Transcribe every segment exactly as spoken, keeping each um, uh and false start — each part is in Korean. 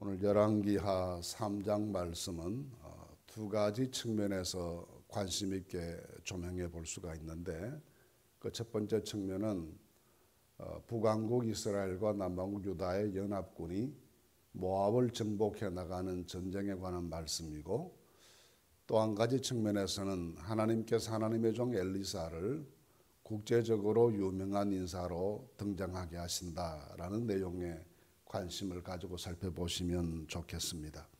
오늘 열왕기하 삼 장 말씀은 두 가지 측면에서 관심 있게 조명해 볼 수가 있는데, 그 첫 번째 측면은 북왕국 이스라엘과 남왕국 유다의 연합군이 모압을 정복해 나가는 전쟁에 관한 말씀이고, 또 한 가지 측면에서는 하나님께서 하나님의 종 엘리사를 국제적으로 유명한 인사로 등장하게 하신다라는 내용의 관심을 가지고 살펴보시면 좋겠습니다.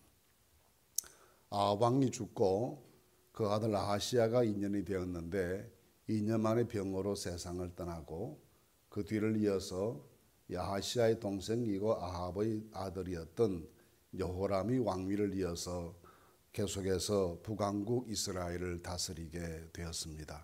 아합 왕이 죽고 그 아들 아하시야가 이 년이 되었는데 이 년 만에 병으로 세상을 떠나고, 그 뒤를 이어서 아하시야의 동생이고 아합의 아들이었던 여호람이 왕위를 이어서 계속해서 북왕국 이스라엘을 다스리게 되었습니다.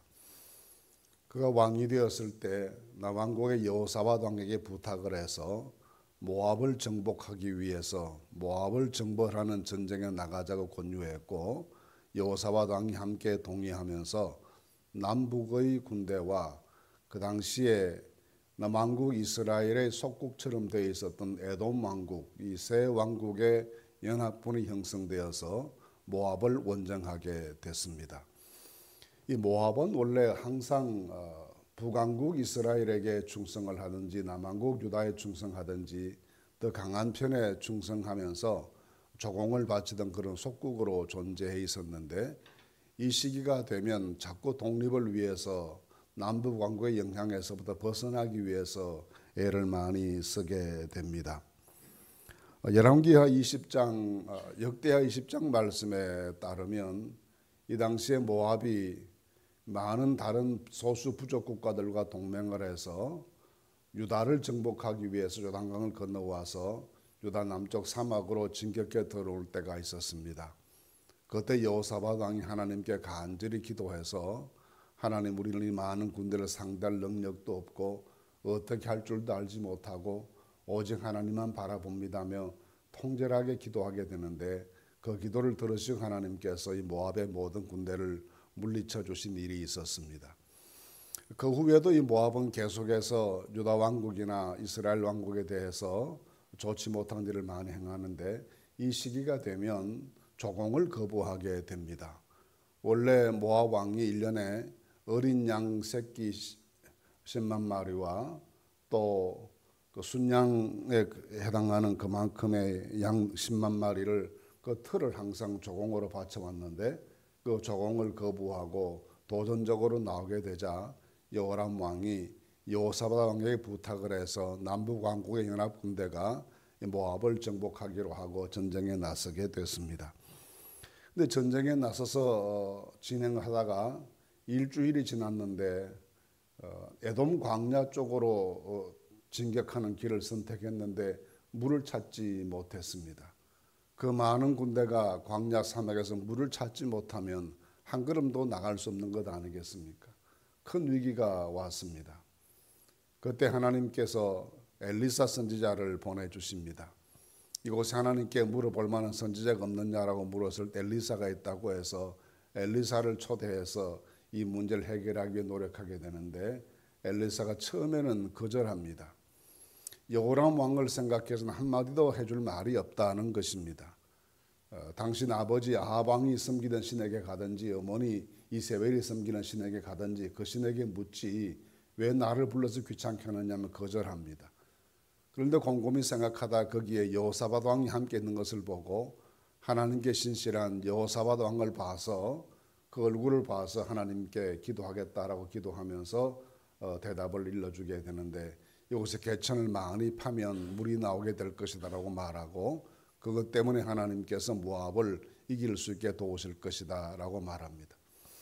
그가 왕이 되었을 때 남왕국의 여호사밧 왕에게 부탁을 해서 모압을 정복하기 위해서 모압을 정벌하는 전쟁에 나가자고 권유했고, 여호사밧 왕이 함께 동의하면서 남북의 군대와 그 당시에 남왕국 이스라엘의 속국처럼 되어 있었던 에돔 왕국, 이 세 왕국의 연합군이 형성되어서 모압을 원정하게 됐습니다. 이 모압은 원래 항상 북왕국 이스라엘에게 충성을 하든지 남왕국 유다에 충성하든지 더 강한 편에 충성하면서 조공을 바치던 그런 속국으로 존재해 있었는데, 이 시기가 되면 자꾸 독립을 위해서 남북 왕국의 영향에서부터 벗어나기 위해서 애를 많이 쓰게 됩니다. 열왕기하 이십 장, 역대하 이십 장 말씀에 따르면 이 당시에 모압이 많은 다른 소수 부족 국가들과 동맹을 해서 유다를 정복하기 위해서 요단강을 건너와서 유다 남쪽 사막으로 진격해 들어올 때가 있었습니다. 그때 여호사밧 왕이 하나님께 간절히 기도해서, 하나님, 우리는 이 많은 군대를 상대할 능력도 없고 어떻게 할 줄도 알지 못하고 오직 하나님만 바라봅니다며 통절하게 기도하게 되는데, 그 기도를 들으시고 하나님께서 이 모압의 모든 군대를 물리쳐 주신 일이 있었습니다. 그 후에도 이 모압은 계속해서 유다 왕국이나 이스라엘 왕국에 대해서 좋지 못한 일을 많이 행하는데, 이 시기가 되면 조공을 거부하게 됩니다. 원래 모압 왕이 일 년에 어린 양 새끼 십만 마리와 또 그 순양에 해당하는 그만큼의 양 십만 마리를 그 틀을 항상 조공으로 바쳐왔는데, 그 조공을 거부하고 도전적으로 나오게 되자 여호람 왕이 여호사밧 왕에게 부탁을 해서 남북 왕국의 연합 군대가 모압을 정복하기로 하고 전쟁에 나서게 됐습니다. 근데 전쟁에 나서서 진행을 하다가 일주일이 지났는데 에돔 광야 쪽으로 진격하는 길을 선택했는데 물을 찾지 못했습니다. 그 많은 군대가 광야 사막에서 물을 찾지 못하면 한 걸음도 나갈 수 없는 것 아니겠습니까? 큰 위기가 왔습니다. 그때 하나님께서 엘리사 선지자를 보내주십니다. 이곳에 하나님께 물어볼 만한 선지자가 없느냐라고 물었을 때 엘리사가 있다고 해서 엘리사를 초대해서 이 문제를 해결하기 위해 노력하게 되는데, 엘리사가 처음에는 거절합니다. 여호람 왕을 생각해서는 한마디도 해줄 말이 없다는 것입니다. 어, 당신 아버지 아합 왕이 섬기던 신에게 가든지 어머니 이세벨이 섬기는 신에게 가든지 그 신에게 묻지 왜 나를 불러서 귀찮게 하느냐면 거절합니다. 그런데 곰곰이 생각하다 거기에 여호사밧 왕이 함께 있는 것을 보고 하나님께 신실한 여호사밧 왕을 봐서 그 얼굴을 봐서 하나님께 기도하겠다라고 기도하면서 어, 대답을 일러주게 되는데, 이곳에 개천을 많이 파면 물이 나오게 될 것이다라고 말하고, 그것 때문에 하나님께서 모압을 이길 수 있게 도우실 것이다라고 말합니다.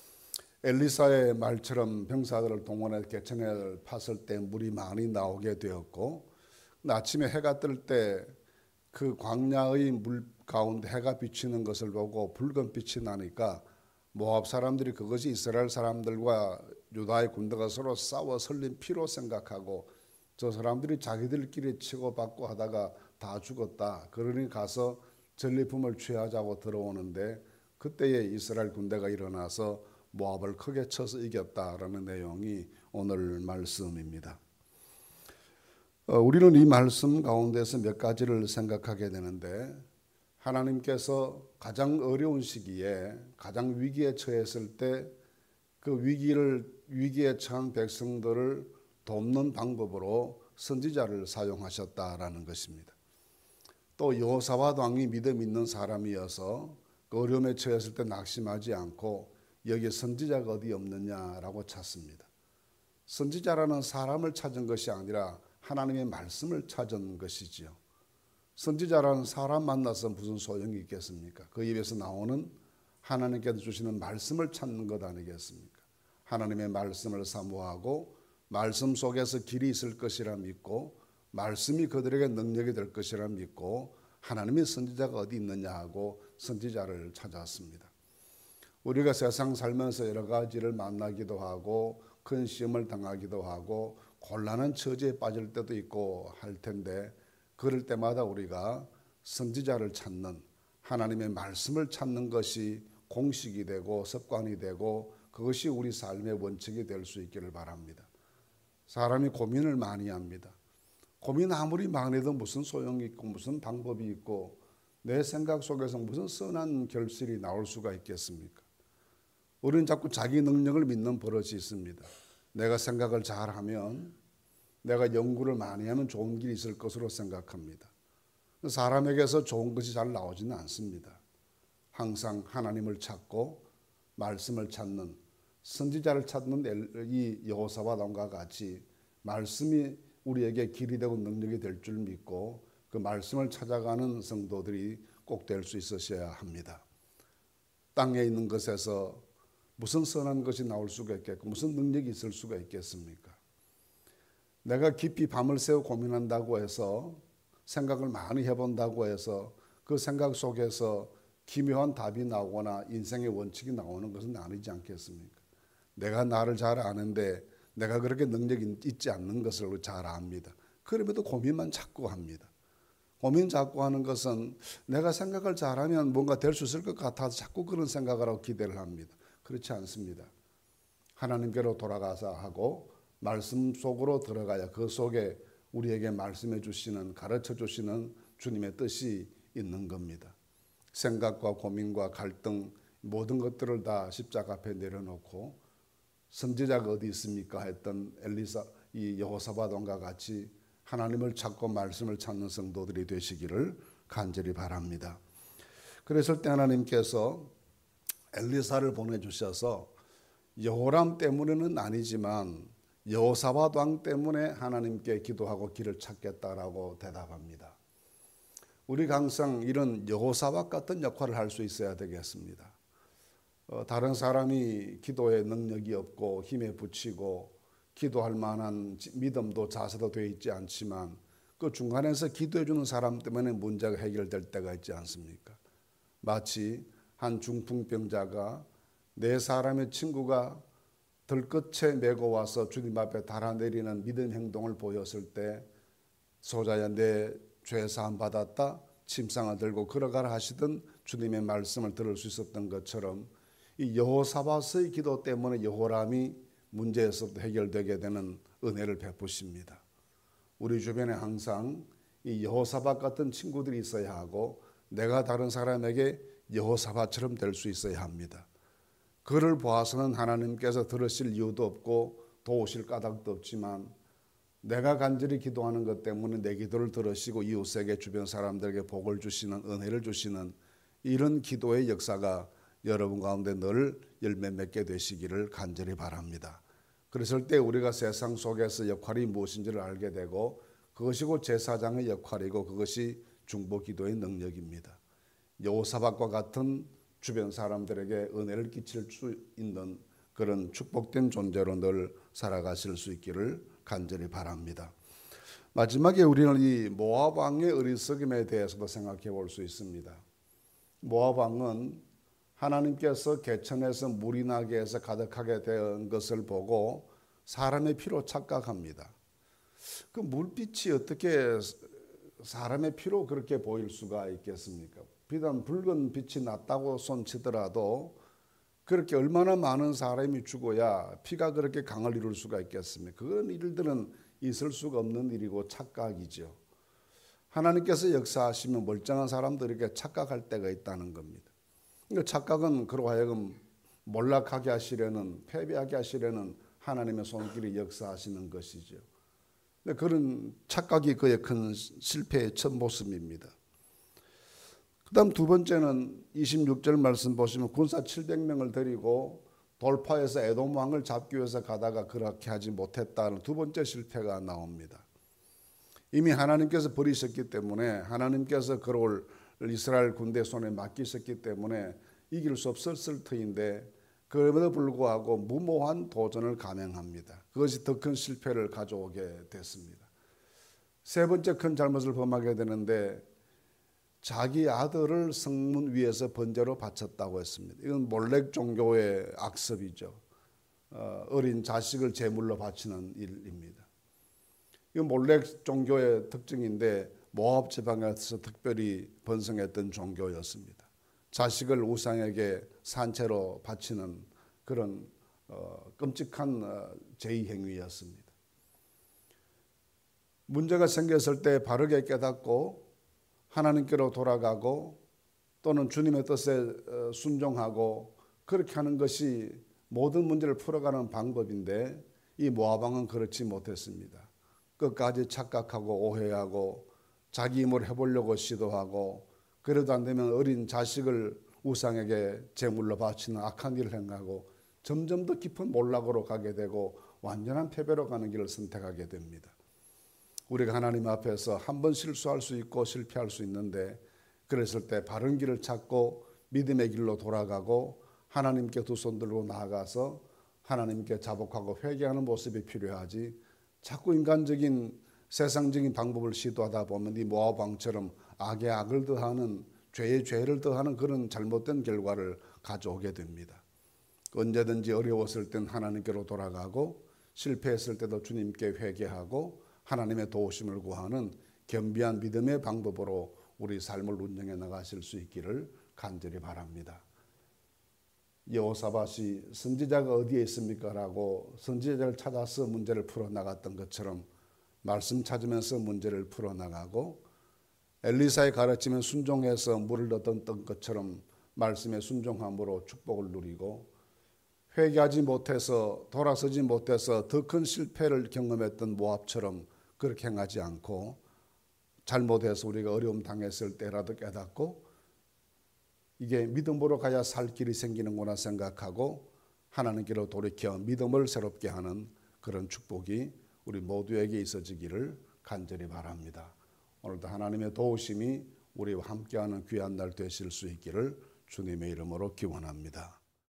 엘리사의 말처럼 병사들을 동원해 개천을 팠을 때 물이 많이 나오게 되었고, 아침에 해가 뜰 때 그 광야의 물 가운데 해가 비치는 것을 보고 붉은 빛이 나니까 모압 사람들이 그것이 이스라엘 사람들과 유다의 군대가 서로 싸워 흘린 피로 생각하고, 저 사람들이 자기들끼리 치고받고 하다가 다 죽었다, 그러니 가서 전리품을 취하자고 들어오는데, 그때에 이스라엘 군대가 일어나서 모압을 크게 쳐서 이겼다라는 내용이 오늘 말씀입니다. 어, 우리는 이 말씀 가운데서 몇 가지를 생각하게 되는데, 하나님께서 가장 어려운 시기에 가장 위기에 처했을 때 그 위기를 위기에 처한 백성들을 돕는 방법으로 선지자를 사용하셨다라는 것입니다. 또 여호사밧 왕이 믿음 있는 사람이어서 그 어려움에 처했을 때 낙심하지 않고 여기에 선지자가 어디 없느냐라고 찾습니다. 선지자라는 사람을 찾은 것이 아니라 하나님의 말씀을 찾은 것이지요. 선지자라는 사람 만나서 무슨 소용이 있겠습니까? 그 입에서 나오는 하나님께서 주시는 말씀을 찾는 것 아니겠습니까? 하나님의 말씀을 사모하고 말씀 속에서 길이 있을 것이라 믿고 말씀이 그들에게 능력이 될 것이라 믿고 하나님의 선지자가 어디 있느냐 하고 선지자를 찾았습니다. 우리가 세상 살면서 여러 가지를 만나기도 하고 큰 시험을 당하기도 하고 곤란한 처지에 빠질 때도 있고 할 텐데 그럴 때마다 우리가 선지자를 찾는 하나님의 말씀을 찾는 것이 공식이 되고 습관이 되고 그것이 우리 삶의 원칙이 될 수 있기를 바랍니다. 사람이 고민을 많이 합니다. 고민 아무리 많이 해도 무슨 소용이 있고 무슨 방법이 있고 내 생각 속에서 무슨 선한 결실이 나올 수가 있겠습니까? 우리는 자꾸 자기 능력을 믿는 버릇이 있습니다. 내가 생각을 잘하면 내가 연구를 많이 하면 좋은 길이 있을 것으로 생각합니다. 사람에게서 좋은 것이 잘 나오지는 않습니다. 항상 하나님을 찾고 말씀을 찾는 선지자를 찾는 이 여호사밧 왕과 같이 말씀이 우리에게 길이 되고 능력이 될 줄 믿고 그 말씀을 찾아가는 성도들이 꼭 될 수 있으셔야 합니다. 땅에 있는 것에서 무슨 선한 것이 나올 수가 있겠고 무슨 능력이 있을 수가 있겠습니까? 내가 깊이 밤을 새워 고민한다고 해서 생각을 많이 해본다고 해서 그 생각 속에서 기묘한 답이 나오거나 인생의 원칙이 나오는 것은 아니지 않겠습니까? 내가 나를 잘 아는데 내가 그렇게 능력이 있지 않는 것을 잘 압니다. 그럼에도 고민만 자꾸 합니다. 고민 자꾸 하는 것은 내가 생각을 잘하면 뭔가 될 수 있을 것 같아서 자꾸 그런 생각을 하고 기대를 합니다. 그렇지 않습니다. 하나님께로 돌아가서 하고 말씀 속으로 들어가야 그 속에 우리에게 말씀해 주시는 가르쳐 주시는 주님의 뜻이 있는 겁니다. 생각과 고민과 갈등 모든 것들을 다 십자가 앞에 내려놓고 선지자가 어디 있습니까? 했던 엘리사 이 여호사밧 왕과 같이 하나님을 찾고 말씀을 찾는 성도들이 되시기를 간절히 바랍니다. 그랬을 때 하나님께서 엘리사를 보내주셔서 여호람 때문에는 아니지만 여호사밧 왕 때문에 하나님께 기도하고 길을 찾겠다라고 대답합니다. 우리가 항상 이런 여호사밧 같은 역할을 할 수 있어야 되겠습니다. 어, 다른 사람이 기도에 능력이 없고 힘에 부치고 기도할 만한 믿음도 자세도 되어 있지 않지만 그 중간에서 기도해 주는 사람 때문에 문제가 해결될 때가 있지 않습니까? 마치 한 중풍병자가 네 사람의 친구가 들끝에 메고 와서 주님 앞에 달아내리는 믿음 행동을 보였을 때 소자야 내 죄 사함 받았다 침상을 들고 걸어가라 하시던 주님의 말씀을 들을 수 있었던 것처럼 이 여호사밧의 기도 때문에 여호람이 문제에서부터 해결되게 되는 은혜를 베푸십니다. 우리 주변에 항상 이 여호사밧 같은 친구들이 있어야 하고 내가 다른 사람에게 여호사밧처럼 될 수 있어야 합니다. 그를 보아서는 하나님께서 들으실 이유도 없고 도우실 까닭도 없지만 내가 간절히 기도하는 것 때문에 내 기도를 들으시고 이웃에게 주변 사람들에게 복을 주시는 은혜를 주시는 이런 기도의 역사가 여러분 가운데 늘 열매 맺게 되시기를 간절히 바랍니다. 그랬을 때 우리가 세상 속에서 역할이 무엇인지를 알게 되고 그것이 곧 제사장의 역할이고 그것이 중보기도의 능력입니다. 여호사밧과 같은 주변 사람들에게 은혜를 끼칠 수 있는 그런 축복된 존재로 늘 살아가실 수 있기를 간절히 바랍니다. 마지막에 우리는 이 모압 왕의 어리석음에 대해서도 생각해 볼 수 있습니다. 모압 왕은 하나님께서 개천에서 물이 나게 해서 가득하게 된 것을 보고 사람의 피로 착각합니다. 그 물빛이 어떻게 사람의 피로 그렇게 보일 수가 있겠습니까? 비단 붉은 빛이 났다고 손치더라도 그렇게 얼마나 많은 사람이 죽어야 피가 그렇게 강을 이룰 수가 있겠습니까? 그런 일들은 있을 수가 없는 일이고 착각이죠. 하나님께서 역사하시면 멀쩡한 사람들에게 착각할 때가 있다는 겁니다. 그러니까 착각은 그로 하여금 몰락하게 하시려는, 패배하게 하시려는 하나님의 손길이 역사하시는 것이죠. 근데 그런 착각이 그의 큰 실패의 첫 모습입니다. 그 다음 두 번째는 이십육 절 말씀 보시면 군사 칠백 명을 데리고 돌파해서 에돔 왕을 잡기 위해서 가다가 그렇게 하지 못했다는 두 번째 실패가 나옵니다. 이미 하나님께서 버리셨기 때문에, 하나님께서 그를 이스라엘 군대 손에 맡기셨기 때문에 이길 수 없었을 터인데 그럼에도 불구하고 무모한 도전을 감행합니다. 그것이 더 큰 실패를 가져오게 됐습니다. 세 번째 큰 잘못을 범하게 되는데 자기 아들을 성문 위에서 번제로 바쳤다고 했습니다. 이건 몰렉 종교의 악습이죠. 어, 어린 자식을 제물로 바치는 일입니다. 이건 몰렉 종교의 특징인데 모압 지방에서 특별히 번성했던 종교였습니다. 자식을 우상에게 산채로 바치는 그런 어, 끔찍한 어, 제의 행위였습니다. 문제가 생겼을 때 바르게 깨닫고 하나님께로 돌아가고 또는 주님의 뜻에 순종하고 그렇게 하는 것이 모든 문제를 풀어가는 방법인데 이 모압 왕은 그렇지 못했습니다. 끝까지 착각하고 오해하고 자기 힘을 해보려고 시도하고 그래도 안 되면 어린 자식을 우상에게 제물로 바치는 악한 일을 행하고 점점 더 깊은 몰락으로 가게 되고 완전한 패배로 가는 길을 선택하게 됩니다. 우리가 하나님 앞에서 한 번 실수할 수 있고 실패할 수 있는데 그랬을 때 바른 길을 찾고 믿음의 길로 돌아가고 하나님께 두 손 들고 나아가서 하나님께 자복하고 회개하는 모습이 필요하지, 자꾸 인간적인 세상적인 방법을 시도하다 보면 이 모압 왕처럼 악에 악을 더하는, 죄에 죄를 더하는 그런 잘못된 결과를 가져오게 됩니다. 언제든지 어려웠을 땐 하나님께로 돌아가고 실패했을 때도 주님께 회개하고 하나님의 도우심을 구하는 겸비한 믿음의 방법으로 우리 삶을 운영해 나가실 수 있기를 간절히 바랍니다. 여호사밧이 선지자가 어디에 있습니까? 라고 선지자를 찾아서 문제를 풀어나갔던 것처럼 말씀 찾으면서 문제를 풀어나가고 엘리사의 가르침에 순종해서 물을 얻었던 것처럼 말씀에 순종함으로 축복을 누리고 회개하지 못해서 돌아서지 못해서 더 큰 실패를 경험했던 모압처럼 그렇게 행하지 않고 잘못해서 우리가 어려움 당했을 때라도 깨닫고 이게 믿음으로 가야 살 길이 생기는구나 생각하고 하나님께로 돌이켜 믿음을 새롭게 하는 그런 축복이 우리 모두에게 있어지기를 간절히 바랍니다. 오늘도 하나님의 도우심이 우리와 함께하는 귀한 날 되실 수 있기를 주님의 이름으로 기원합니다.